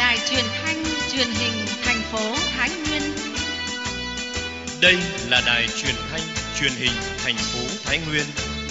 Đài Truyền thanh Truyền hình thành phố Thái Nguyên. Đây là Đài Truyền thanh Truyền hình thành phố Thái Nguyên.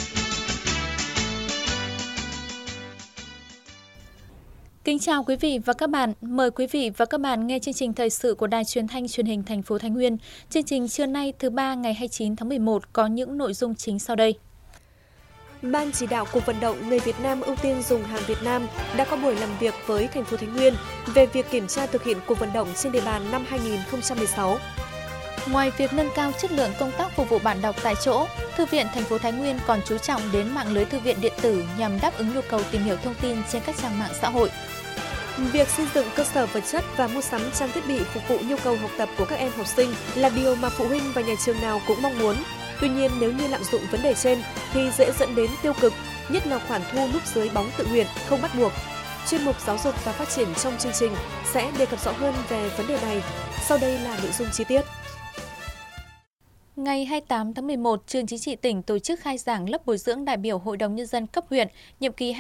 Kính chào quý vị và các bạn. Mời quý vị và các bạn nghe chương trình thời sự của Đài Truyền thanh Truyền hình thành phố Thái Nguyên. Chương trình trưa nay thứ ba ngày 29 tháng 11 có những nội dung chính sau đây. Ban chỉ đạo cuộc vận động người Việt Nam ưu tiên dùng hàng Việt Nam đã có buổi làm việc với thành phố Thái Nguyên về việc kiểm tra thực hiện cuộc vận động trên địa bàn năm 2016. Ngoài việc nâng cao chất lượng công tác phục vụ bạn đọc tại chỗ, Thư viện thành phố Thái Nguyên còn chú trọng đến mạng lưới thư viện điện tử nhằm đáp ứng nhu cầu tìm hiểu thông tin trên các trang mạng xã hội. Việc xây dựng cơ sở vật chất và mua sắm trang thiết bị phục vụ nhu cầu học tập của các em học sinh là điều mà phụ huynh và nhà trường nào cũng mong muốn. Tuy nhiên, nếu như lạm dụng vấn đề trên thì dễ dẫn đến tiêu cực, nhất là khoản thu núp dưới bóng tự nguyện, không bắt buộc. Chuyên mục Giáo dục và Phát triển trong chương trình sẽ đề cập rõ hơn về vấn đề này. Sau đây là nội dung chi tiết. Ngày 28 tháng 11, Trường Chính trị tỉnh tổ chức khai giảng lớp bồi dưỡng đại biểu Hội đồng Nhân dân cấp huyện nhiệm kỳ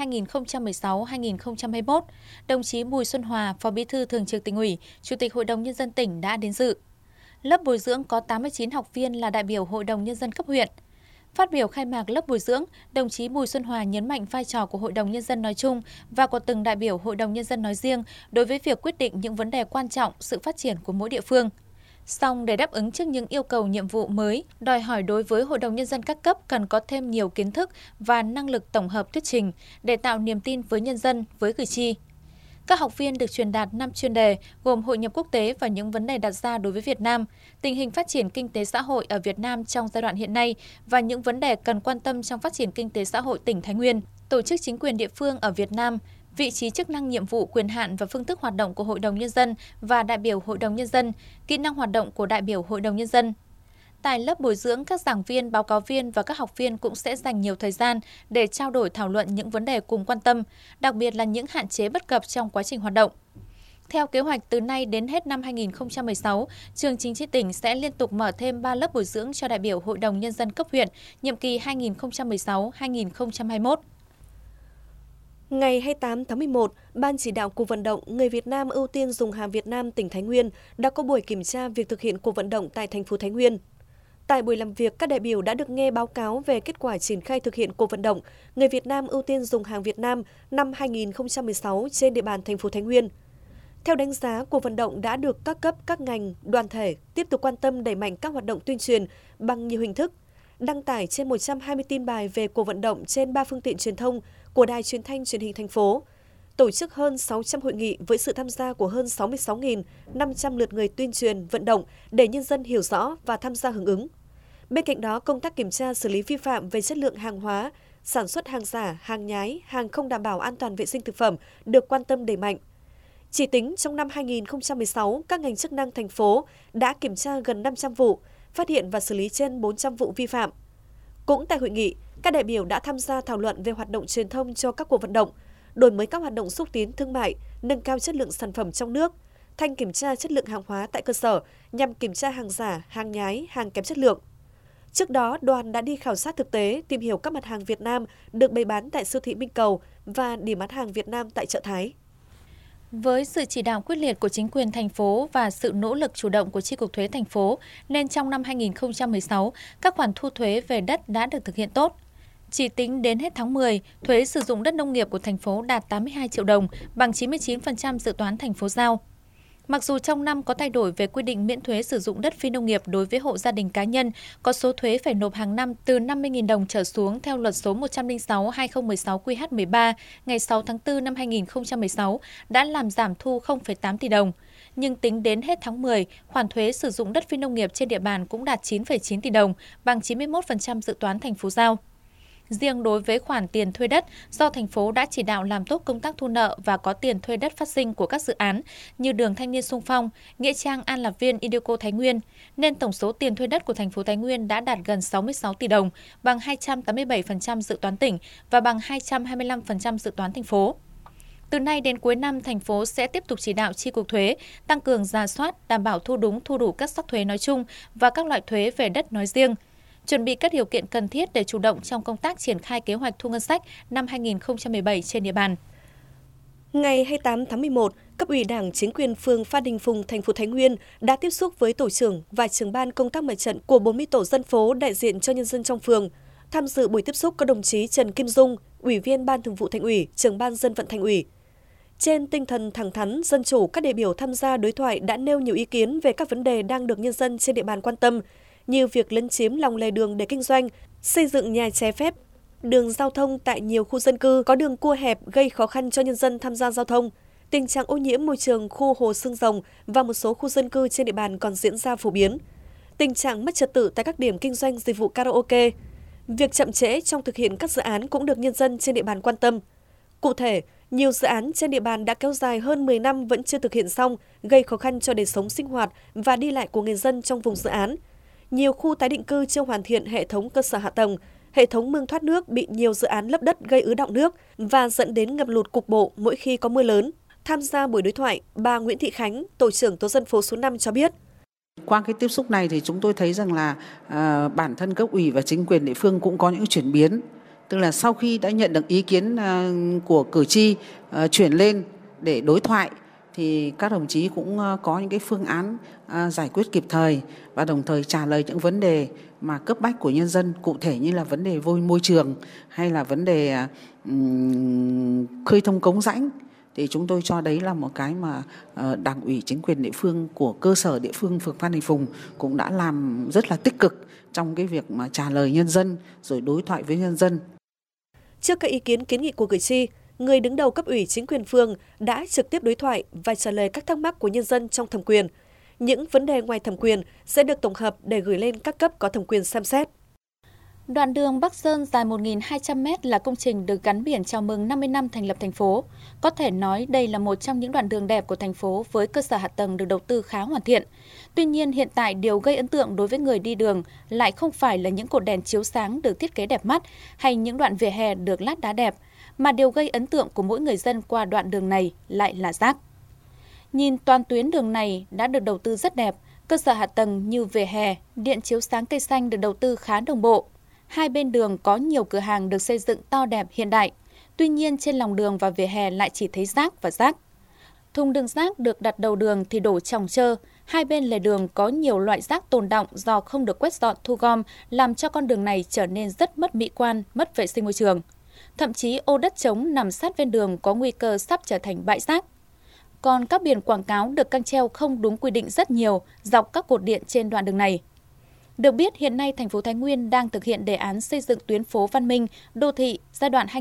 2016-2021. Đồng chí Bùi Xuân Hòa, Phó Bí thư Thường trực Tỉnh ủy, Chủ tịch Hội đồng Nhân dân tỉnh đã đến dự. Lớp bồi dưỡng có 89 học viên là đại biểu Hội đồng Nhân dân cấp huyện. Phát biểu khai mạc lớp bồi dưỡng, đồng chí Bùi Xuân Hòa nhấn mạnh vai trò của Hội đồng Nhân dân nói chung và của từng đại biểu Hội đồng Nhân dân nói riêng đối với việc quyết định những vấn đề quan trọng, sự phát triển của mỗi địa phương. Song để đáp ứng trước những yêu cầu nhiệm vụ mới, đòi hỏi đối với Hội đồng Nhân dân các cấp cần có thêm nhiều kiến thức và năng lực tổng hợp thuyết trình để tạo niềm tin với nhân dân, với cử tri. Các học viên được truyền đạt 5 chuyên đề gồm hội nhập quốc tế và những vấn đề đặt ra đối với Việt Nam, tình hình phát triển kinh tế xã hội ở Việt Nam trong giai đoạn hiện nay và những vấn đề cần quan tâm trong phát triển kinh tế xã hội tỉnh Thái Nguyên, tổ chức chính quyền địa phương ở Việt Nam, vị trí chức năng nhiệm vụ quyền hạn và phương thức hoạt động của Hội đồng Nhân dân và đại biểu Hội đồng Nhân dân, kỹ năng hoạt động của đại biểu Hội đồng Nhân dân. Tại lớp bồi dưỡng, các giảng viên, báo cáo viên và các học viên cũng sẽ dành nhiều thời gian để trao đổi thảo luận những vấn đề cùng quan tâm, đặc biệt là những hạn chế bất cập trong quá trình hoạt động. Theo kế hoạch, từ nay đến hết năm 2016, Trường Chính trị tỉnh sẽ liên tục mở thêm 3 lớp bồi dưỡng cho đại biểu Hội đồng Nhân dân cấp huyện, nhiệm kỳ 2016-2021. Ngày 28 tháng 11, Ban chỉ đạo cuộc vận động người Việt Nam ưu tiên dùng hàng Việt Nam tỉnh Thái Nguyên đã có buổi kiểm tra việc thực hiện cuộc vận động tại thành phố Thái Nguyên. Tại buổi làm việc, các đại biểu đã được nghe báo cáo về kết quả triển khai thực hiện cuộc vận động người Việt Nam ưu tiên dùng hàng Việt Nam năm 2016 trên địa bàn thành phố Thái Nguyên. Theo đánh giá, cuộc vận động đã được các cấp, các ngành, đoàn thể tiếp tục quan tâm đẩy mạnh các hoạt động tuyên truyền bằng nhiều hình thức, đăng tải trên 120 tin bài về cuộc vận động trên 3 phương tiện truyền thông của Đài Truyền thanh Truyền hình thành phố, tổ chức hơn 600 hội nghị với sự tham gia của hơn 66.500 lượt người tuyên truyền, vận động để nhân dân hiểu rõ và tham gia hưởng ứng. Bên cạnh đó, công tác kiểm tra xử lý vi phạm về chất lượng hàng hóa, sản xuất hàng giả, hàng nhái, hàng không đảm bảo an toàn vệ sinh thực phẩm được quan tâm đẩy mạnh. Chỉ tính trong năm 2016, các ngành chức năng thành phố đã kiểm tra gần 500 vụ, phát hiện và xử lý trên 400 vụ vi phạm. Cũng tại hội nghị, các đại biểu đã tham gia thảo luận về hoạt động truyền thông cho các cuộc vận động, đổi mới các hoạt động xúc tiến thương mại, nâng cao chất lượng sản phẩm trong nước, thanh kiểm tra chất lượng hàng hóa tại cơ sở nhằm kiểm tra hàng giả, hàng nhái, hàng kém chất lượng. Trước đó, đoàn đã đi khảo sát thực tế, tìm hiểu các mặt hàng Việt Nam được bày bán tại siêu thị Minh Cầu và điểm bán hàng Việt Nam tại chợ Thái. Với sự chỉ đạo quyết liệt của chính quyền thành phố và sự nỗ lực chủ động của Chi cục Thuế thành phố, nên trong năm 2016, các khoản thu thuế về đất đã được thực hiện tốt. Chỉ tính đến hết tháng 10, thuế sử dụng đất nông nghiệp của thành phố đạt 82 triệu đồng, bằng 99% dự toán thành phố giao. Mặc dù trong năm có thay đổi về quy định miễn thuế sử dụng đất phi nông nghiệp đối với hộ gia đình cá nhân, có số thuế phải nộp hàng năm từ 50.000 đồng trở xuống theo luật số 106/2016 QH13 ngày 6 tháng 4 năm 2016 đã làm giảm thu 0,8 tỷ đồng. Nhưng tính đến hết tháng 10, khoản thuế sử dụng đất phi nông nghiệp trên địa bàn cũng đạt 9,9 tỷ đồng, bằng 91% dự toán thành phố giao. Riêng đối với khoản tiền thuê đất, do thành phố đã chỉ đạo làm tốt công tác thu nợ và có tiền thuê đất phát sinh của các dự án như đường Thanh niên xung phong, nghĩa trang An Lạc Viên Ideco Thái Nguyên, nên tổng số tiền thuê đất của thành phố Thái Nguyên đã đạt gần 66 tỷ đồng, bằng 287% dự toán tỉnh và bằng 225% dự toán thành phố. Từ nay đến cuối năm, thành phố sẽ tiếp tục chỉ đạo Chi cục Thuế tăng cường rà soát, đảm bảo thu đúng thu đủ các sắc thuế nói chung và các loại thuế về đất nói riêng, chuẩn bị các điều kiện cần thiết để chủ động trong công tác triển khai kế hoạch thu ngân sách năm 2017 trên địa bàn. Ngày 28 tháng 11, Cấp ủy Đảng, chính quyền phường Phan Đình Phùng, thành phố Thái Nguyên đã tiếp xúc với tổ trưởng và trưởng ban công tác mặt trận của 40 tổ dân phố đại diện cho nhân dân trong phường. Tham dự buổi tiếp xúc có đồng chí Trần Kim Dung, Ủy viên Ban Thường vụ Thành ủy, Trưởng ban Dân vận Thành ủy. Trên tinh thần thẳng thắn, dân chủ, các đại biểu tham gia đối thoại đã nêu nhiều ý kiến về các vấn đề đang được nhân dân trên địa bàn quan tâm, như việc lấn chiếm lòng lề đường để kinh doanh, xây dựng nhà trái phép, đường giao thông tại nhiều khu dân cư có đường cua hẹp gây khó khăn cho nhân dân tham gia giao thông, tình trạng ô nhiễm môi trường khu Hồ Xương Rồng và một số khu dân cư trên địa bàn còn diễn ra phổ biến, tình trạng mất trật tự tại các điểm kinh doanh dịch vụ karaoke, việc chậm trễ trong thực hiện các dự án cũng được nhân dân trên địa bàn quan tâm. Cụ thể, nhiều dự án trên địa bàn đã kéo dài hơn 10 năm vẫn chưa thực hiện xong, gây khó khăn cho đời sống sinh hoạt và đi lại của người dân trong vùng dự án. Nhiều khu tái định cư chưa hoàn thiện hệ thống cơ sở hạ tầng, hệ thống mương thoát nước bị nhiều dự án lấp đất gây ứ đọng nước và dẫn đến ngập lụt cục bộ mỗi khi có mưa lớn. Tham gia buổi đối thoại, bà Nguyễn Thị Khánh, tổ trưởng tổ dân phố số 5 cho biết. Qua cái tiếp xúc này thì chúng tôi thấy rằng là bản thân cấp ủy và chính quyền địa phương cũng có những chuyển biến. Tức là sau khi đã nhận được ý kiến của cử tri chuyển lên để đối thoại thì các đồng chí cũng có những cái phương án giải quyết kịp thời và đồng thời trả lời những vấn đề mà cấp bách của nhân dân, cụ thể như là vấn đề môi trường hay là vấn đề khơi thông cống rãnh. Thì chúng tôi cho đấy là một cái mà Đảng ủy chính quyền địa phương của cơ sở địa phương phường Phan Đình Phùng cũng đã làm rất là tích cực trong cái việc mà trả lời nhân dân rồi đối thoại với nhân dân. Trước các ý kiến kiến nghị của cử tri, người đứng đầu cấp ủy chính quyền phường đã trực tiếp đối thoại và trả lời các thắc mắc của nhân dân trong thẩm quyền. Những vấn đề ngoài thẩm quyền sẽ được tổng hợp để gửi lên các cấp có thẩm quyền xem xét. Đoạn đường Bắc Sơn dài 1.200 m là công trình được gắn biển chào mừng 50 năm thành lập thành phố. Có thể nói đây là một trong những đoạn đường đẹp của thành phố với cơ sở hạ tầng được đầu tư khá hoàn thiện. Tuy nhiên, hiện tại điều gây ấn tượng đối với người đi đường lại không phải là những cột đèn chiếu sáng được thiết kế đẹp mắt hay những đoạn vỉa hè được lát đá đẹp, mà điều gây ấn tượng của mỗi người dân qua đoạn đường này lại là rác. Nhìn toàn tuyến đường này đã được đầu tư rất đẹp, cơ sở hạ tầng như vỉa hè, điện chiếu sáng cây xanh được đầu tư khá đồng bộ. Hai bên đường có nhiều cửa hàng được xây dựng to đẹp hiện đại. Tuy nhiên trên lòng đường và vỉa hè lại chỉ thấy rác và rác. Thùng đựng rác được đặt đầu đường thì đổ chồng chơ. Hai bên lề đường có nhiều loại rác tồn đọng do không được quét dọn thu gom, làm cho con đường này trở nên rất mất mỹ quan, mất vệ sinh môi trường. Thậm chí ô đất trống nằm sát ven đường có nguy cơ sắp trở thành bãi rác. Còn các biển quảng cáo được căng treo không đúng quy định rất nhiều dọc các cột điện trên đoạn đường này. Được biết, hiện nay thành phố Thái Nguyên đang thực hiện đề án xây dựng tuyến phố văn minh, đô thị giai đoạn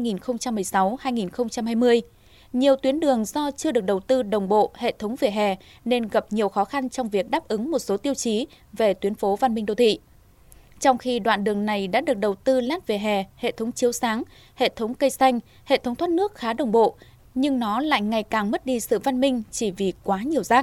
2016-2020. Nhiều tuyến đường do chưa được đầu tư đồng bộ hệ thống vỉa hè nên gặp nhiều khó khăn trong việc đáp ứng một số tiêu chí về tuyến phố văn minh đô thị. Trong khi đoạn đường này đã được đầu tư lát vỉa hè, hệ thống chiếu sáng, hệ thống cây xanh, hệ thống thoát nước khá đồng bộ, nhưng nó lại ngày càng mất đi sự văn minh chỉ vì quá nhiều rác.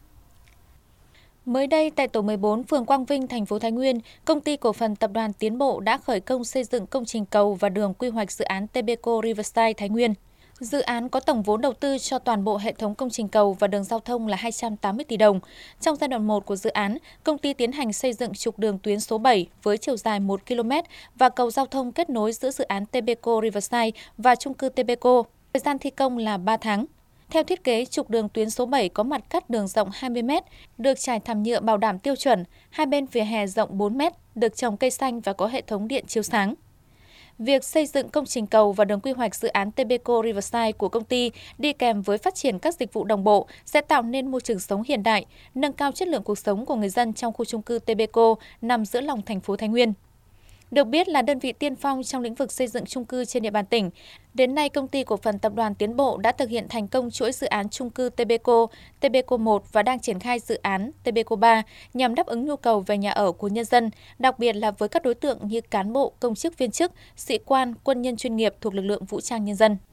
Mới đây, tại tổ 14, phường Quang Vinh, thành phố Thái Nguyên, công ty cổ phần tập đoàn Tiến Bộ đã khởi công xây dựng công trình cầu và đường quy hoạch dự án Tbeco Riverside Thái Nguyên. Dự án có tổng vốn đầu tư cho toàn bộ hệ thống công trình cầu và đường giao thông là 280 tỷ đồng. Trong giai đoạn 1 của dự án, công ty tiến hành xây dựng trục đường tuyến số 7 với chiều dài 1 km và cầu giao thông kết nối giữa dự án Tbeco Riverside và chung cư Tbeco. Thời gian thi công là 3 tháng. Theo thiết kế, trục đường tuyến số 7 có mặt cắt đường rộng 20 m, được trải thảm nhựa bảo đảm tiêu chuẩn, hai bên vỉa hè rộng 4 m, được trồng cây xanh và có hệ thống điện chiếu sáng. Việc xây dựng công trình cầu và đường quy hoạch dự án Tbeco Riverside của công ty đi kèm với phát triển các dịch vụ đồng bộ sẽ tạo nên môi trường sống hiện đại, nâng cao chất lượng cuộc sống của người dân trong khu chung cư Tbeco nằm giữa lòng thành phố Thái Nguyên. Được biết là đơn vị tiên phong trong lĩnh vực xây dựng chung cư trên địa bàn tỉnh. Đến nay, công ty cổ phần tập đoàn Tiến Bộ đã thực hiện thành công chuỗi dự án chung cư Tbeco, Tbeco 1 và đang triển khai dự án Tbeco 3 nhằm đáp ứng nhu cầu về nhà ở của nhân dân, đặc biệt là với các đối tượng như cán bộ, công chức viên chức, sĩ quan, quân nhân chuyên nghiệp thuộc lực lượng vũ trang nhân dân.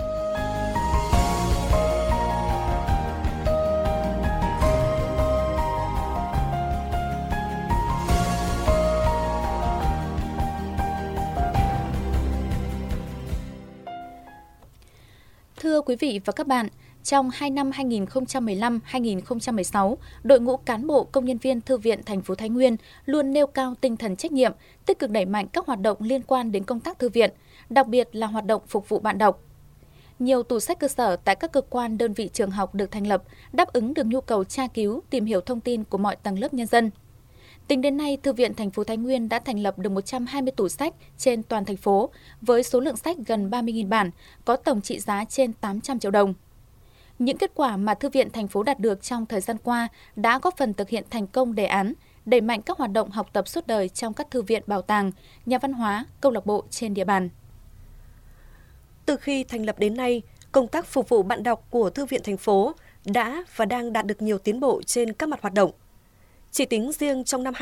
Thưa quý vị và các bạn, trong 2 năm 2015-2016, đội ngũ cán bộ công nhân viên Thư viện thành phố Thái Nguyên luôn nêu cao tinh thần trách nhiệm, tích cực đẩy mạnh các hoạt động liên quan đến công tác thư viện, đặc biệt là hoạt động phục vụ bạn đọc. Nhiều tủ sách cơ sở tại các cơ quan, đơn vị, trường học được thành lập, đáp ứng được nhu cầu tra cứu, tìm hiểu thông tin của mọi tầng lớp nhân dân. Tính đến nay, Thư viện thành phố Thái Nguyên đã thành lập được 120 tủ sách trên toàn thành phố, với số lượng sách gần 30.000 bản, có tổng trị giá trên 800 triệu đồng. Những kết quả mà Thư viện thành phố đạt được trong thời gian qua đã góp phần thực hiện thành công đề án, đẩy mạnh các hoạt động học tập suốt đời trong các thư viện, bảo tàng, nhà văn hóa, câu lạc bộ trên địa bàn. Từ khi thành lập đến nay, công tác phục vụ bạn đọc của Thư viện thành phố đã và đang đạt được nhiều tiến bộ trên các mặt hoạt động. Chỉ tính riêng trong năm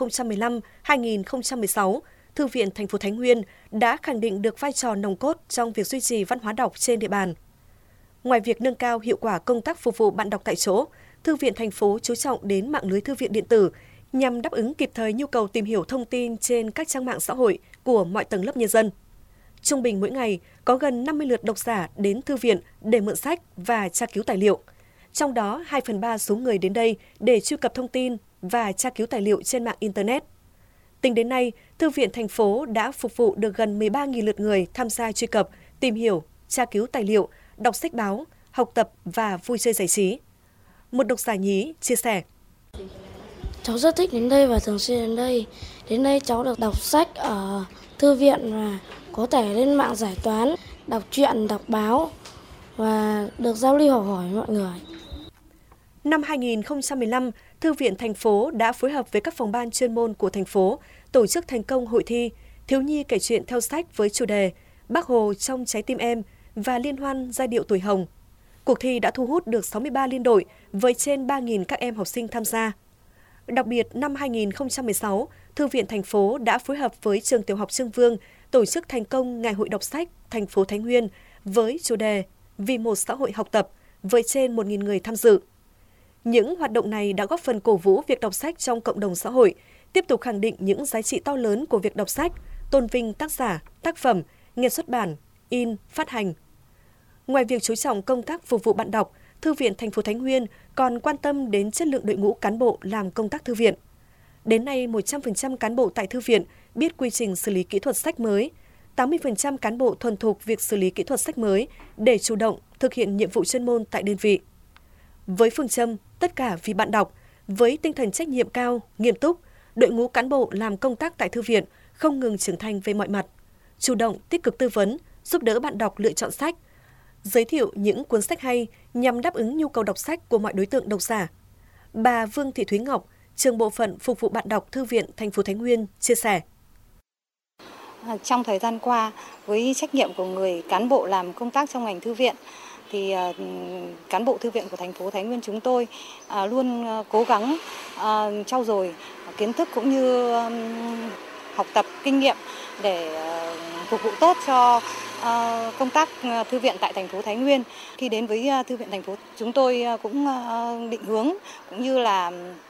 2015-2016, Thư viện thành phố Thái Nguyên đã khẳng định được vai trò nòng cốt trong việc duy trì văn hóa đọc trên địa bàn. Ngoài việc nâng cao hiệu quả công tác phục vụ bạn đọc tại chỗ, Thư viện thành phố chú trọng đến mạng lưới thư viện điện tử nhằm đáp ứng kịp thời nhu cầu tìm hiểu thông tin trên các trang mạng xã hội của mọi tầng lớp nhân dân. Trung bình mỗi ngày có gần 50 lượt độc giả đến thư viện để mượn sách và tra cứu tài liệu. Trong đó, 2/3 số người đến đây để truy cập thông tin và tra cứu tài liệu trên mạng Internet. Tính đến nay, Thư viện thành phố đã phục vụ được gần 13.000 lượt người tham gia truy cập, tìm hiểu, tra cứu tài liệu, đọc sách báo, học tập và vui chơi giải trí. Một độc giả nhí chia sẻ. Cháu rất thích đến đây và thường xuyên đến đây. Đến đây cháu được đọc sách ở thư viện và có thể lên mạng giải toán, đọc truyện, đọc báo và được giao lưu học hỏi mọi người. Năm 2015, Thư viện thành phố đã phối hợp với các phòng ban chuyên môn của thành phố tổ chức thành công hội thi Thiếu nhi kể chuyện theo sách với chủ đề Bác Hồ trong trái tim em và liên hoan giai điệu tuổi hồng. Cuộc thi đã thu hút được 63 liên đội với trên 3.000 các em học sinh tham gia. Đặc biệt, năm 2016, Thư viện thành phố đã phối hợp với trường tiểu học Trương Vương tổ chức thành công Ngày hội đọc sách thành phố Thái Nguyên với chủ đề Vì một xã hội học tập với trên 1.000 người tham dự. Những hoạt động này đã góp phần cổ vũ việc đọc sách trong cộng đồng xã hội, tiếp tục khẳng định những giá trị to lớn của việc đọc sách, tôn vinh tác giả, tác phẩm, nhà xuất bản, in, phát hành. Ngoài việc chú trọng công tác phục vụ bạn đọc, Thư viện thành phố Thái Nguyên còn quan tâm đến chất lượng đội ngũ cán bộ làm công tác thư viện. Đến nay, 100% cán bộ tại thư viện biết quy trình xử lý kỹ thuật sách mới, 80% cán bộ thuần thục việc xử lý kỹ thuật sách mới để chủ động thực hiện nhiệm vụ chuyên môn tại đơn vị. Với phương châm tất cả vì bạn đọc, với tinh thần trách nhiệm cao, nghiêm túc, đội ngũ cán bộ làm công tác tại thư viện không ngừng trưởng thành về mọi mặt, chủ động tích cực tư vấn, giúp đỡ bạn đọc lựa chọn sách, giới thiệu những cuốn sách hay nhằm đáp ứng nhu cầu đọc sách của mọi đối tượng độc giả. Bà Vương Thị Thúy Ngọc, trưởng bộ phận phục vụ bạn đọc Thư viện thành phố Thái Nguyên chia sẻ. Trong thời gian qua, với trách nhiệm của người cán bộ làm công tác trong ngành thư viện, thì cán bộ thư viện của thành phố Thái Nguyên chúng tôi luôn cố gắng trau dồi kiến thức cũng như học tập kinh nghiệm để phục vụ tốt cho công tác thư viện tại thành phố Thái Nguyên. Khi đến với thư viện thành phố, chúng tôi cũng định hướng cũng như là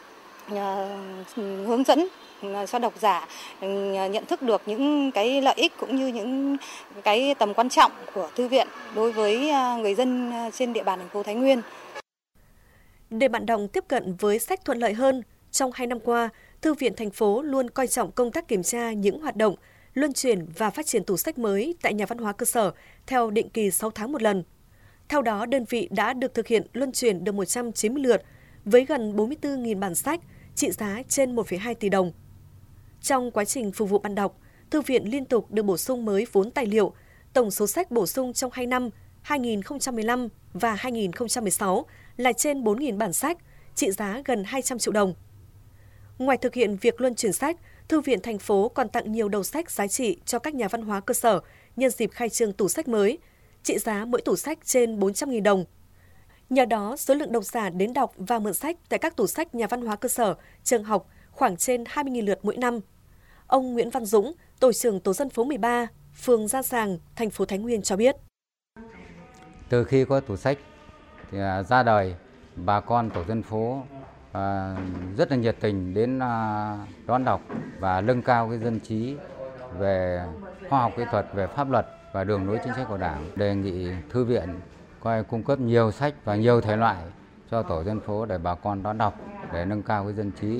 hướng dẫn cho độc giả nhận thức được những cái lợi ích cũng như những cái tầm quan trọng của thư viện đối với người dân trên địa bàn thành phố Thái Nguyên. Để bạn đọc tiếp cận với sách thuận lợi hơn, trong 2 năm qua, Thư viện thành phố luôn coi trọng công tác kiểm tra những hoạt động, luân chuyển và phát triển tủ sách mới tại nhà văn hóa cơ sở theo định kỳ 6 tháng một lần. Theo đó, đơn vị đã được thực hiện luân chuyển được 190 lượt với gần 44.000 bản sách, trị giá trên 1,2 tỷ đồng. Trong quá trình phục vụ bạn đọc, Thư viện liên tục được bổ sung mới vốn tài liệu, tổng số sách bổ sung trong 2 năm 2015 và 2016 là trên 4.000 bản sách, trị giá gần 200 triệu đồng. Ngoài thực hiện việc luân chuyển sách, Thư viện thành phố còn tặng nhiều đầu sách giá trị cho các nhà văn hóa cơ sở nhân dịp khai trương tủ sách mới, trị giá mỗi tủ sách trên 400.000 đồng. Nhờ đó, số lượng độc giả đến đọc và mượn sách tại các tủ sách nhà văn hóa cơ sở, trường học khoảng trên 20.000 lượt mỗi năm. Ông Nguyễn Văn Dũng, tổ trưởng tổ dân phố 13, phường Gia Sàng, thành phố Thái Nguyên cho biết. Từ khi có tủ sách thì ra đời, bà con tổ dân phố rất là nhiệt tình đến đón đọc và nâng cao cái dân trí về khoa học kỹ thuật, về pháp luật và đường lối chính sách của Đảng. Đề nghị thư viện cung cấp nhiều sách và nhiều thể loại cho tổ dân phố để bà con đón đọc để nâng cao cái dân trí.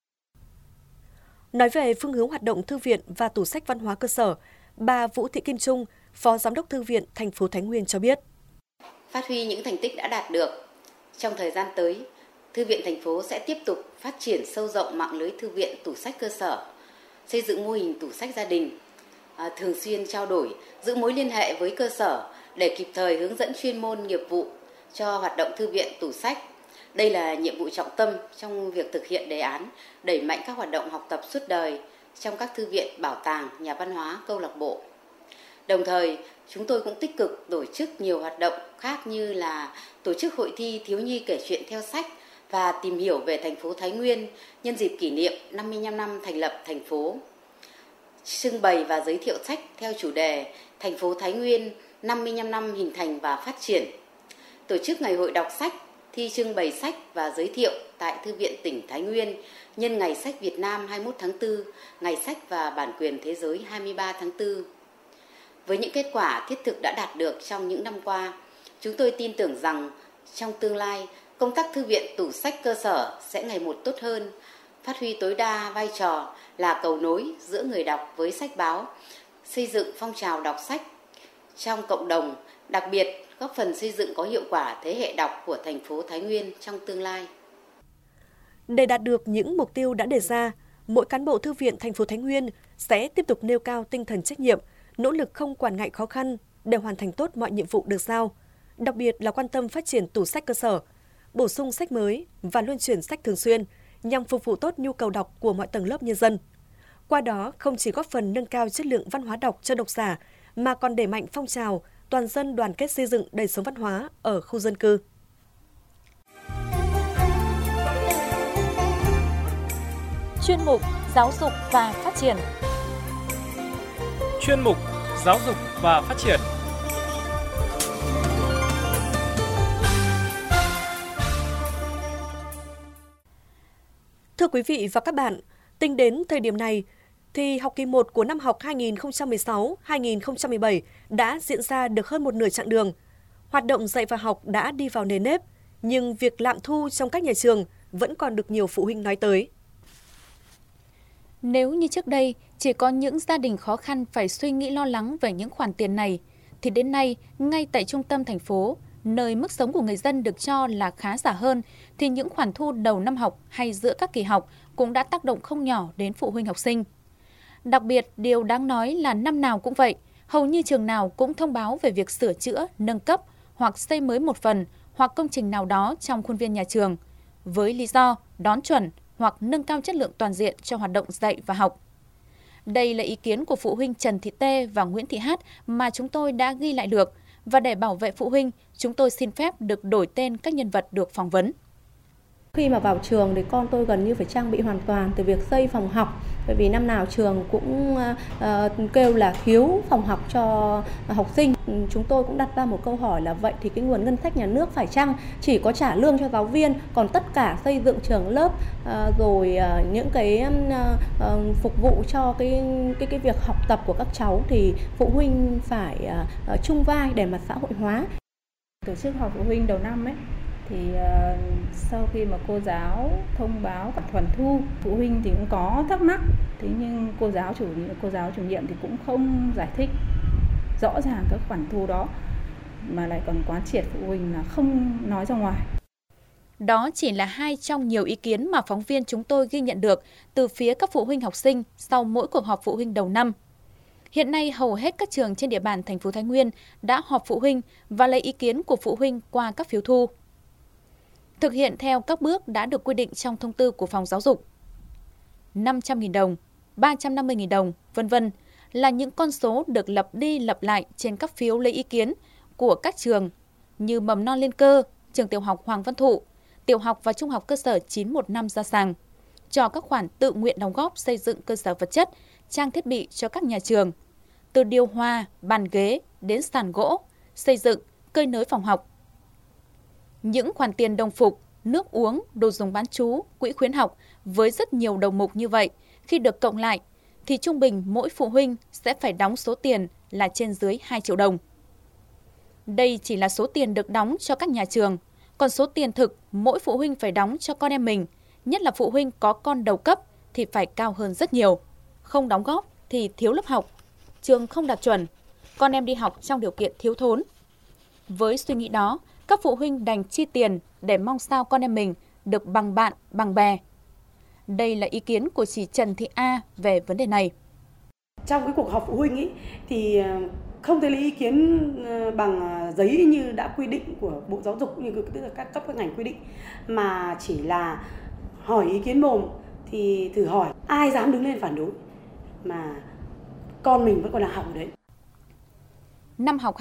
Nói về phương hướng hoạt động thư viện và tủ sách văn hóa cơ sở, bà Vũ Thị Kim Trung, Phó Giám đốc Thư viện thành phố Thái Nguyên cho biết. phát huy những thành tích đã đạt được. Trong thời gian tới, Thư viện thành phố sẽ tiếp tục phát triển sâu rộng mạng lưới thư viện tủ sách cơ sở, xây dựng mô hình tủ sách gia đình, thường xuyên trao đổi, giữ mối liên hệ với cơ sở để kịp thời hướng dẫn chuyên môn nghiệp vụ cho hoạt động thư viện tủ sách. Đây là nhiệm vụ trọng tâm trong việc thực hiện đề án đẩy mạnh các hoạt động học tập suốt đời trong các thư viện, bảo tàng, nhà văn hóa, câu lạc bộ. Đồng thời, chúng tôi cũng tích cực tổ chức nhiều hoạt động khác như là tổ chức hội thi thiếu nhi kể chuyện theo sách và tìm hiểu về thành phố Thái Nguyên nhân dịp kỷ niệm 55 năm thành lập thành phố. Trưng bày và giới thiệu sách theo chủ đề Thành phố Thái Nguyên 55 năm hình thành và phát triển. Tổ chức ngày hội đọc sách, thi trưng bày sách và giới thiệu tại Thư viện tỉnh Thái Nguyên nhân Ngày sách Việt Nam 21 tháng 4, Ngày sách và bản quyền thế giới 23 tháng 4. Với những kết quả thiết thực đã đạt được trong những năm qua, chúng tôi tin tưởng rằng trong tương lai, công tác thư viện tủ sách cơ sở sẽ ngày một tốt hơn, phát huy tối đa vai trò là cầu nối giữa người đọc với sách báo, xây dựng phong trào đọc sách trong cộng đồng, đặc biệt góp phần xây dựng có hiệu quả thế hệ đọc của thành phố Thái Nguyên trong tương lai. Để đạt được những mục tiêu đã đề ra, mỗi cán bộ thư viện thành phố Thái Nguyên sẽ tiếp tục nêu cao tinh thần trách nhiệm, nỗ lực không quản ngại khó khăn để hoàn thành tốt mọi nhiệm vụ được giao, đặc biệt là quan tâm phát triển tủ sách cơ sở, bổ sung sách mới và luân chuyển sách thường xuyên nhằm phục vụ tốt nhu cầu đọc của mọi tầng lớp nhân dân. Qua đó, không chỉ góp phần nâng cao chất lượng văn hóa đọc cho độc giả, mà còn đẩy mạnh phong trào toàn dân đoàn kết xây dựng đời sống văn hóa ở khu dân cư. Chuyên mục Giáo dục và Phát triển. Chuyên mục Giáo dục và Phát triển. Thưa quý vị và các bạn, tính đến thời điểm này, thì học kỳ 1 của năm học 2016-2017 đã diễn ra được hơn một nửa chặng đường. Hoạt động dạy và học đã đi vào nề nếp, nhưng việc lạm thu trong các nhà trường vẫn còn được nhiều phụ huynh nói tới. Nếu như trước đây chỉ có những gia đình khó khăn phải suy nghĩ lo lắng về những khoản tiền này, thì đến nay, ngay tại trung tâm thành phố, nơi mức sống của người dân được cho là khá giả hơn, thì những khoản thu đầu năm học hay giữa các kỳ học cũng đã tác động không nhỏ đến phụ huynh học sinh. Đặc biệt, điều đáng nói là năm nào cũng vậy, hầu như trường nào cũng thông báo về việc sửa chữa, nâng cấp hoặc xây mới một phần hoặc công trình nào đó trong khuôn viên nhà trường, với lý do đón chuẩn hoặc nâng cao chất lượng toàn diện cho hoạt động dạy và học. Đây là ý kiến của phụ huynh Trần Thị Tê và Nguyễn Thị Hát mà chúng tôi đã ghi lại được, và để bảo vệ phụ huynh, chúng tôi xin phép được đổi tên các nhân vật được phỏng vấn. Khi mà vào trường thì con tôi gần như phải trang bị hoàn toàn từ việc xây phòng học, bởi vì năm nào trường cũng kêu là thiếu phòng học cho học sinh. Chúng tôi cũng đặt ra một câu hỏi là vậy thì cái nguồn ngân sách nhà nước phải chăng chỉ có trả lương cho giáo viên, còn tất cả xây dựng trường lớp rồi những cái phục vụ cho cái việc học tập của các cháu thì phụ huynh phải chung vai để mà xã hội hóa. Tổ chức họp phụ huynh đầu năm ấy, thì sau khi mà cô giáo thông báo các khoản thu, phụ huynh thì cũng có thắc mắc, thế nhưng cô giáo chủ nhiệm thì cũng không giải thích rõ ràng các khoản thu đó, mà lại còn quán triệt phụ huynh là không nói ra ngoài. Đó chỉ là hai trong nhiều ý kiến mà phóng viên chúng tôi ghi nhận được từ phía các phụ huynh học sinh sau mỗi cuộc họp phụ huynh đầu năm. Hiện nay, hầu hết các trường trên địa bàn thành phố Thái Nguyên đã họp phụ huynh và lấy ý kiến của phụ huynh qua các phiếu thu. Thực hiện theo các bước đã được quy định trong thông tư của Phòng Giáo dục. 500.000 đồng, 350.000 đồng, v.v. là những con số được lặp đi lặp lại trên các phiếu lấy ý kiến của các trường như Mầm non Liên Cơ, trường tiểu học Hoàng Văn Thụ, tiểu học và trung học cơ sở 915 Gia Sàng, cho các khoản tự nguyện đóng góp xây dựng cơ sở vật chất, trang thiết bị cho các nhà trường, từ điều hòa, bàn ghế đến sàn gỗ, xây dựng, cơi nới phòng học. Những khoản tiền đồng phục, nước uống, đồ dùng bán trú, quỹ khuyến học với rất nhiều đầu mục như vậy, khi được cộng lại, thì trung bình mỗi phụ huynh sẽ phải đóng số tiền là trên dưới 2 triệu đồng. Đây chỉ là số tiền được đóng cho các nhà trường, còn số tiền thực mỗi phụ huynh phải đóng cho con em mình, nhất là phụ huynh có con đầu cấp thì phải cao hơn rất nhiều. Không đóng góp thì thiếu lớp học, trường không đạt chuẩn, con em đi học trong điều kiện thiếu thốn. Với suy nghĩ đó, các phụ huynh đành chi tiền để mong sao con em mình được bằng bạn, bằng bè. Đây là ý kiến của chị Trần Thị A về vấn đề này. Trong cái cuộc họp phụ huynh thì không thể lấy ý kiến bằng giấy như đã quy định của Bộ Giáo dục, như tức là các cấp các ngành quy định, mà chỉ là hỏi ý kiến mồm. Thì thử hỏi ai dám đứng lên phản đối mà con mình vẫn còn đang học ở đấy. Năm học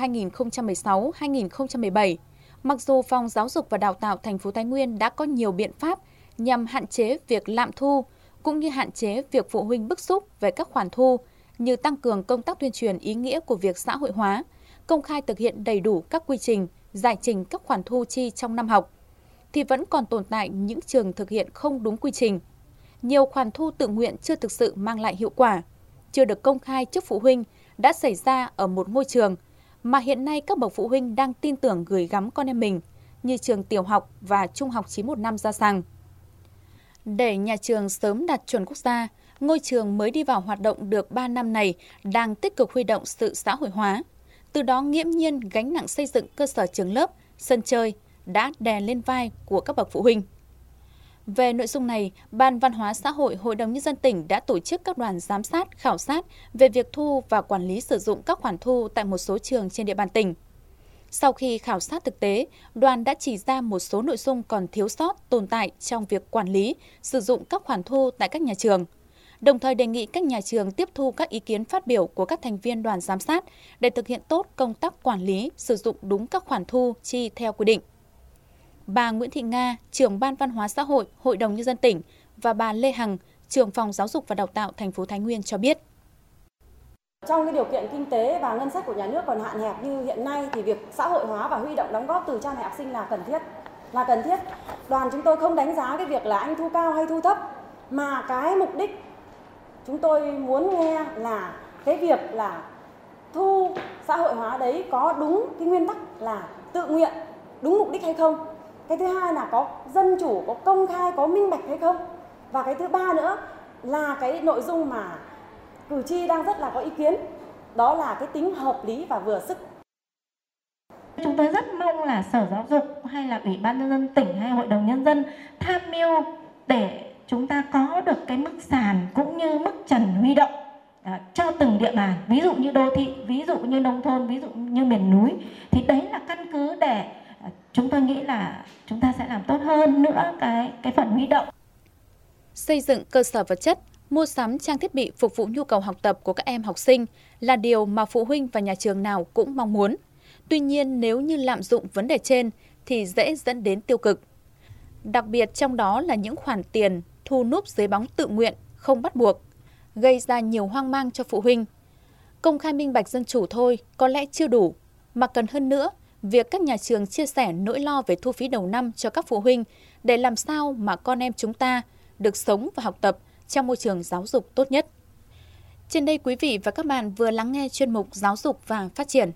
2016-2017, mặc dù Phòng Giáo dục và Đào tạo thành phố Thái Nguyên đã có nhiều biện pháp nhằm hạn chế việc lạm thu, cũng như hạn chế việc phụ huynh bức xúc về các khoản thu, như tăng cường công tác tuyên truyền ý nghĩa của việc xã hội hóa, công khai thực hiện đầy đủ các quy trình, giải trình các khoản thu chi trong năm học, thì vẫn còn tồn tại những trường thực hiện không đúng quy trình. Nhiều khoản thu tự nguyện chưa thực sự mang lại hiệu quả, chưa được công khai trước phụ huynh đã xảy ra ở một ngôi trường mà hiện nay các bậc phụ huynh đang tin tưởng gửi gắm con em mình, như trường tiểu học và trung học 915 Gia Sàng. Để nhà trường sớm đạt chuẩn quốc gia, ngôi trường mới đi vào hoạt động được 3 năm này đang tích cực huy động sự xã hội hóa. Từ đó nghiễm nhiên gánh nặng xây dựng cơ sở trường lớp, sân chơi đã đè lên vai của các bậc phụ huynh. Về nội dung này, Ban Văn hóa Xã hội Hội đồng Nhân dân tỉnh đã tổ chức các đoàn giám sát, khảo sát về việc thu và quản lý sử dụng các khoản thu tại một số trường trên địa bàn tỉnh. Sau khi khảo sát thực tế, đoàn đã chỉ ra một số nội dung còn thiếu sót, tồn tại trong việc quản lý, sử dụng các khoản thu tại các nhà trường. Đồng thời đề nghị các nhà trường tiếp thu các ý kiến phát biểu của các thành viên đoàn giám sát để thực hiện tốt công tác quản lý, sử dụng đúng các khoản thu chi theo quy định. Bà Nguyễn Thị Nga, trưởng Ban Văn hóa Xã hội, Hội đồng Nhân dân tỉnh và bà Lê Hằng, trưởng Phòng Giáo dục và Đào tạo thành phố Thái Nguyên cho biết. Trong cái điều kiện kinh tế và ngân sách của nhà nước còn hạn hẹp như hiện nay thì việc xã hội hóa và huy động đóng góp từ cha mẹ học sinh là cần thiết. Đoàn chúng tôi không đánh giá cái việc là anh thu cao hay thu thấp, mà cái mục đích chúng tôi muốn nghe là cái việc là thu xã hội hóa đấy có đúng cái nguyên tắc là tự nguyện, đúng mục đích hay không. Cái thứ hai là có dân chủ, có công khai, có minh bạch hay không. Và cái thứ ba nữa là cái nội dung mà cử tri đang rất là có ý kiến, đó là cái tính hợp lý và vừa sức. Chúng tôi rất mong là Sở Giáo dục hay là Ủy ban Nhân dân tỉnh hay Hội đồng Nhân dân tham mưu để chúng ta có được cái mức sàn cũng như mức trần huy động cho từng địa bàn, ví dụ như đô thị, ví dụ như nông thôn, ví dụ như miền núi. Thì đấy là căn cứ để chúng tôi nghĩ là chúng ta sẽ làm tốt hơn nữa cái phần huy động. Xây dựng cơ sở vật chất, mua sắm trang thiết bị phục vụ nhu cầu học tập của các em học sinh là điều mà phụ huynh và nhà trường nào cũng mong muốn. Tuy nhiên, nếu như lạm dụng vấn đề trên thì dễ dẫn đến tiêu cực. Đặc biệt trong đó là những khoản tiền thu núp dưới bóng tự nguyện, không bắt buộc, gây ra nhiều hoang mang cho phụ huynh. Công khai minh bạch dân chủ thôi có lẽ chưa đủ, mà cần hơn nữa, việc các nhà trường chia sẻ nỗi lo về thu phí đầu năm cho các phụ huynh để làm sao mà con em chúng ta được sống và học tập trong môi trường giáo dục tốt nhất. Trên đây quý vị và các bạn vừa lắng nghe chuyên mục Giáo dục và Phát triển.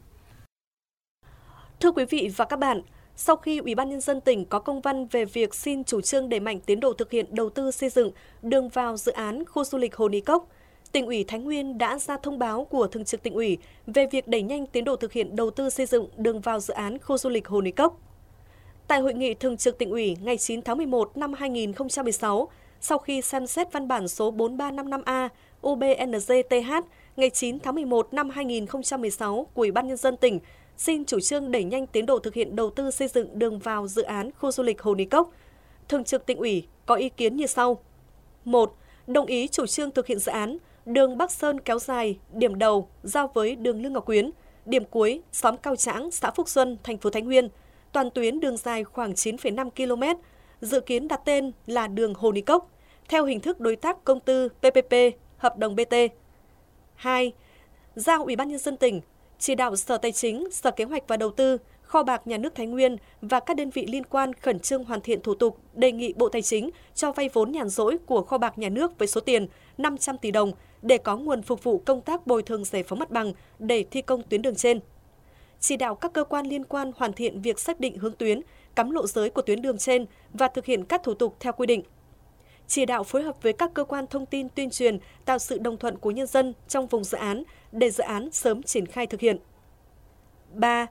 Thưa quý vị và các bạn, sau khi Ủy ban Nhân dân tỉnh có công văn về việc xin chủ trương đẩy mạnh tiến độ thực hiện đầu tư xây dựng đường vào dự án khu du lịch Hồ Ní Cốc, Tỉnh ủy Thái Nguyên đã ra thông báo của Thường trực Tỉnh ủy về việc đẩy nhanh tiến độ thực hiện đầu tư xây dựng đường vào dự án khu du lịch Hồ Ní Cốc. Tại hội nghị Thường trực Tỉnh ủy ngày 9 tháng 11 năm 2016, sau khi xem xét văn bản số 4355A UBNZ-TH ngày 9 tháng 11 năm 2016 của Ủy ban Nhân dân tỉnh xin chủ trương đẩy nhanh tiến độ thực hiện đầu tư xây dựng đường vào dự án khu du lịch Hồ Ní Cốc, Thường trực Tỉnh ủy có ý kiến như sau. 1. Đồng ý chủ trương thực hiện dự án đường Bắc Sơn kéo dài, điểm đầu giao với đường Lương Ngọc Quyến, điểm cuối xóm Cao Trãng, xã Phúc Xuân, thành phố Thái Nguyên, toàn tuyến đường dài khoảng 9,5 km, dự kiến đặt tên là đường Hồ Ní Cốc, theo hình thức đối tác công tư PPP, hợp đồng BT. 2. Giao Ủy ban Nhân dân tỉnh chỉ đạo Sở Tài chính, Sở Kế hoạch và Đầu tư, Kho bạc Nhà nước Thái Nguyên và các đơn vị liên quan khẩn trương hoàn thiện thủ tục đề nghị Bộ Tài chính cho vay vốn nhàn rỗi của Kho bạc Nhà nước với số tiền 500 tỷ đồng để có nguồn phục vụ công tác bồi thường giải phóng mặt bằng để thi công tuyến đường trên. Chỉ đạo các cơ quan liên quan hoàn thiện việc xác định hướng tuyến, cắm lộ giới của tuyến đường trên và thực hiện các thủ tục theo quy định. Chỉ đạo phối hợp với các cơ quan thông tin tuyên truyền tạo sự đồng thuận của nhân dân trong vùng dự án để dự án sớm triển khai thực hiện. 3.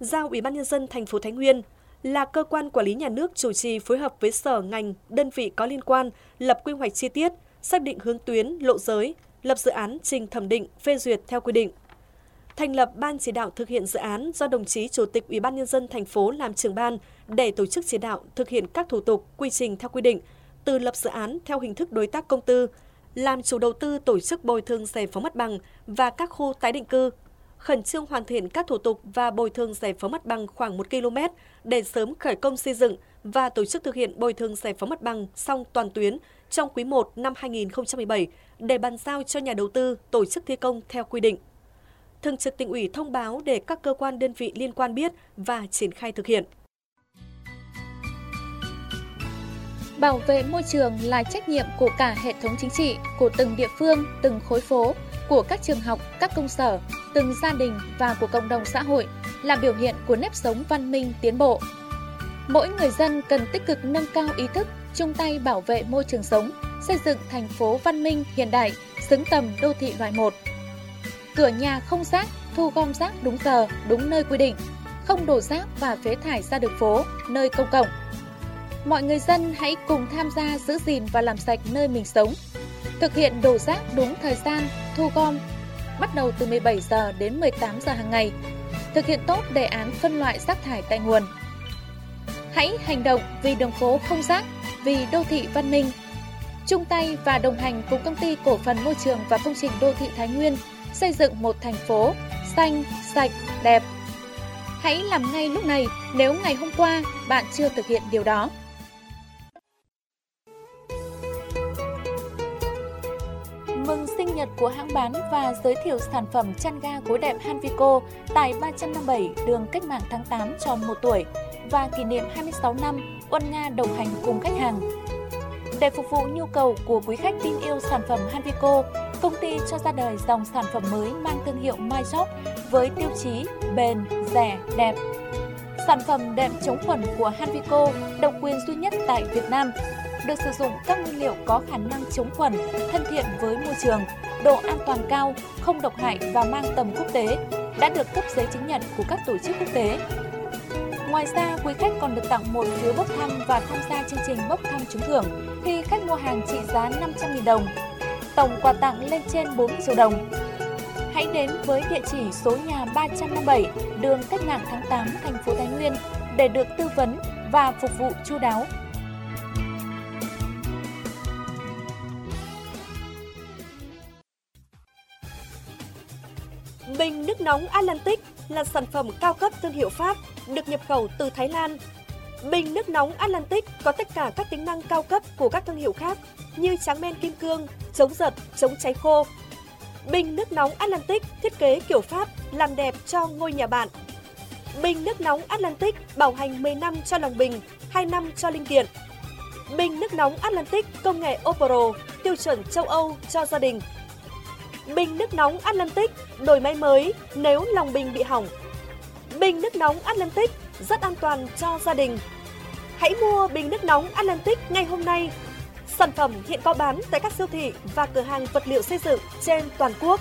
giao Ủy ban Nhân dân thành phố Thái Nguyên là cơ quan quản lý nhà nước chủ trì phối hợp với sở ngành, đơn vị có liên quan lập quy hoạch chi tiết, xác định hướng tuyến, lộ giới, lập dự án trình thẩm định, phê duyệt theo quy định. Thành lập ban chỉ đạo thực hiện dự án do đồng chí Chủ tịch Ủy ban Nhân dân thành phố làm trưởng ban để tổ chức chỉ đạo thực hiện các thủ tục, quy trình theo quy định, từ lập dự án theo hình thức đối tác công tư, làm chủ đầu tư tổ chức bồi thường giải phóng mặt bằng và các khu tái định cư, khẩn trương hoàn thiện các thủ tục và bồi thường giải phóng mặt bằng khoảng 1 km để sớm khởi công xây dựng và tổ chức thực hiện bồi thường giải phóng mặt bằng xong toàn tuyến trong quý 1 năm 2017 để bàn giao cho nhà đầu tư tổ chức thi công theo quy định. Thường trực Tỉnh ủy thông báo để các cơ quan đơn vị liên quan biết và triển khai thực hiện. Bảo vệ môi trường là trách nhiệm của cả hệ thống chính trị, của từng địa phương, từng khối phố, của các trường học, các công sở, từng gia đình và của cộng đồng xã hội, là biểu hiện của nếp sống văn minh tiến bộ. Mỗi người dân cần tích cực nâng cao ý thức, chung tay bảo vệ môi trường sống, xây dựng thành phố văn minh hiện đại, xứng tầm đô thị loại 1. Cửa nhà không rác, thu gom rác đúng giờ, đúng nơi quy định, không đổ rác và phế thải ra đường phố, nơi công cộng. Mọi người dân hãy cùng tham gia giữ gìn và làm sạch nơi mình sống. Thực hiện đổ rác đúng thời gian, thu gom, bắt đầu từ 17 giờ đến 18 giờ hàng ngày. Thực hiện tốt đề án phân loại rác thải tại nguồn. Hãy hành động vì đường phố không rác, vì đô thị văn minh. Chung tay và đồng hành cùng Công ty Cổ phần Môi trường và Công trình Đô thị Thái Nguyên xây dựng một thành phố xanh, sạch, đẹp. Hãy làm ngay lúc này nếu ngày hôm qua bạn chưa thực hiện điều đó. Mừng sinh nhật của hãng bán và giới thiệu sản phẩm chăn ga gối đẹp Hanvico tại 357 đường Cách mạng tháng 8 tròn 1 tuổi và kỷ niệm 26 năm Uân Nga đồng hành cùng khách hàng. Để phục vụ nhu cầu của quý khách tin yêu sản phẩm Hanvico, công ty cho ra đời dòng sản phẩm mới mang thương hiệu MyJob với tiêu chí bền, rẻ, đẹp. Sản phẩm đệm chống khuẩn của Hanvico độc quyền duy nhất tại Việt Nam, được sử dụng các nguyên liệu có khả năng chống khuẩn, thân thiện với môi trường, độ an toàn cao, không độc hại và mang tầm quốc tế, đã được cấp giấy chứng nhận của các tổ chức quốc tế. Ngoài ra, quý khách còn được tặng một phiếu bốc thăm và tham gia chương trình bốc thăm trúng thưởng khi khách mua hàng trị giá 500.000 đồng. Tổng quà tặng lên trên 40 triệu đồng. Hãy đến với địa chỉ số nhà 357, đường Cách mạng tháng 8, thành phố Thái Nguyên để được tư vấn và phục vụ chu đáo. Bình nước nóng Atlantic là sản phẩm cao cấp thương hiệu Pháp, được nhập khẩu từ Thái Lan. Bình nước nóng Atlantic có tất cả các tính năng cao cấp của các thương hiệu khác như tráng men kim cương, chống giật, chống cháy khô. Bình nước nóng Atlantic thiết kế kiểu Pháp làm đẹp cho ngôi nhà bạn. Bình nước nóng Atlantic bảo hành 10 năm cho lòng bình, 2 năm cho linh kiện. Bình nước nóng Atlantic công nghệ Opro, tiêu chuẩn châu Âu cho gia đình. Bình nước nóng Atlantic đổi máy mới nếu lòng bình bị hỏng. Bình nước nóng Atlantic rất an toàn cho gia đình. Hãy mua bình nước nóng Atlantic ngay hôm nay. Sản phẩm hiện có bán tại các siêu thị và cửa hàng vật liệu xây dựng trên toàn quốc.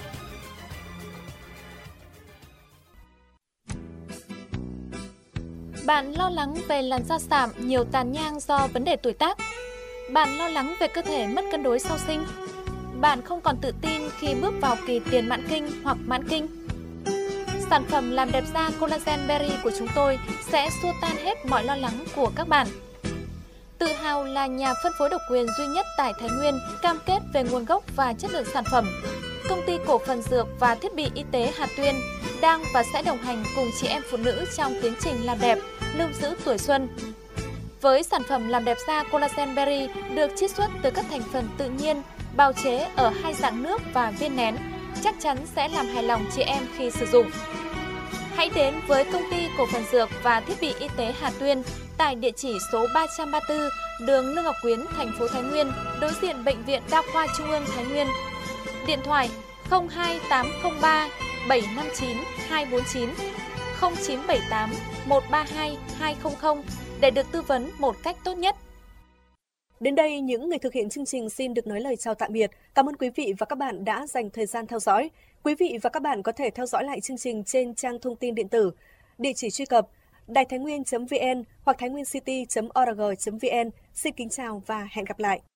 Bạn lo lắng về làn da sạm, nhiều tàn nhang do vấn đề tuổi tác. Bạn lo lắng về cơ thể mất cân đối sau sinh. Bạn không còn tự tin khi bước vào kỳ tiền mãn kinh hoặc mãn kinh. Sản phẩm làm đẹp da Collagen Berry của chúng tôi sẽ xua tan hết mọi lo lắng của các bạn. Tự hào là nhà phân phối độc quyền duy nhất tại Thái Nguyên, cam kết về nguồn gốc và chất lượng sản phẩm. Công ty cổ phần dược và thiết bị y tế Hà Tuyên đang và sẽ đồng hành cùng chị em phụ nữ trong tiến trình làm đẹp, lưu giữ tuổi xuân. Với sản phẩm làm đẹp da Collagen Berry được chiết xuất từ các thành phần tự nhiên, bào chế ở hai dạng nước và viên nén, chắc chắn sẽ làm hài lòng chị em khi sử dụng. Hãy đến với công ty cổ phần dược và thiết bị y tế Hà Tuyên tại địa chỉ số 334 đường Lương Ngọc Quyến, thành phố Thái Nguyên, đối diện Bệnh viện Đa khoa Trung ương Thái Nguyên. Điện thoại 02803 759 249 0978 132 200 để được tư vấn một cách tốt nhất. Đến đây, những người thực hiện chương trình xin được nói lời chào tạm biệt. Cảm ơn quý vị và các bạn đã dành thời gian theo dõi. Quý vị và các bạn có thể theo dõi lại chương trình trên trang thông tin điện tử địa chỉ truy cập đài thái nguyên.vn hoặc thainhguyencity.org.vn. Xin kính chào và hẹn gặp lại!